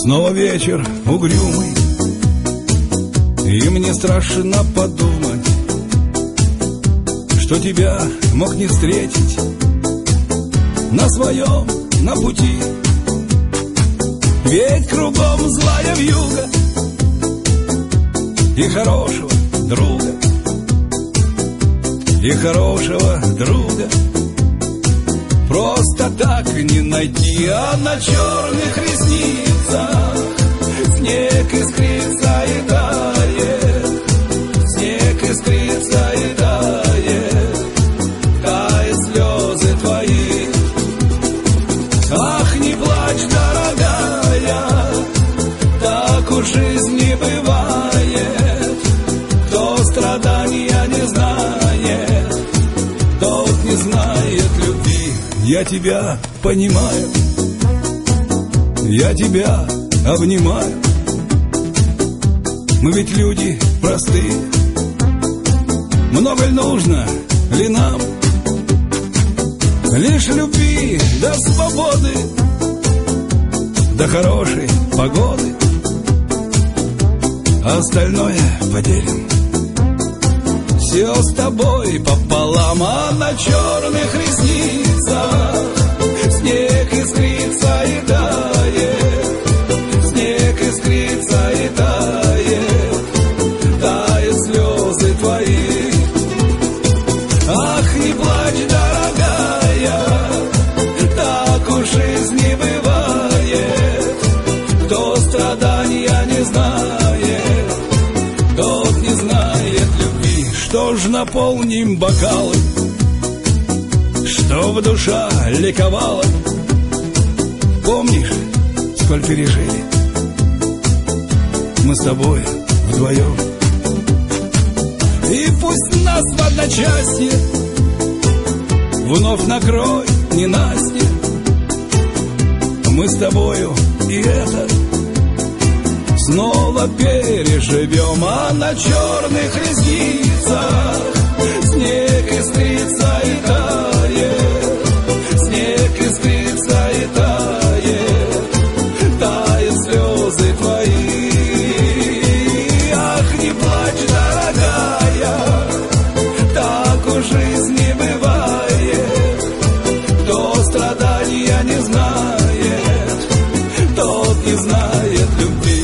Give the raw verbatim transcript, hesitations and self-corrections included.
Снова вечер угрюмый, и мне страшно подумать, что тебя мог не встретить на своем, на пути. Ведь кругом злая вьюга и хорошего друга, и хорошего друга просто так не найти. А на черных ресницах снег искрится и тает, снег искрится и тает, тают слезы твои. Ах, не плачь, дорогая, так уж жизнь не бывает. Кто страдания не знает, тот не знает любви. Я тебя понимаю, я тебя обнимаю. Мы ведь люди простые, много ли нужно ли нам? Лишь любви до свободы, до хорошей погоды, а остальное поделим все с тобой пополам. А на черных ресницах снег искрится и тает, снег искрится и тает, тают слезы твои. Ах, не плачь, дорогая, так уж жизнь не бывает. Кто страдания не знает, тот не знает любви. Что ж, наполним бокалы, чтоб душа ликовала. Помнишь, сколь пережили мы с тобой вдвоем? И пусть нас в одночасье вновь накроет ненастье, мы с тобою и это снова переживем. А на черных ресницах снег искрится и тает, снег искрится и тает, тают слезы твои. Ах, не плачь, дорогая, так уж жизнь не бывает. Кто страдания не знает, тот не знает любви.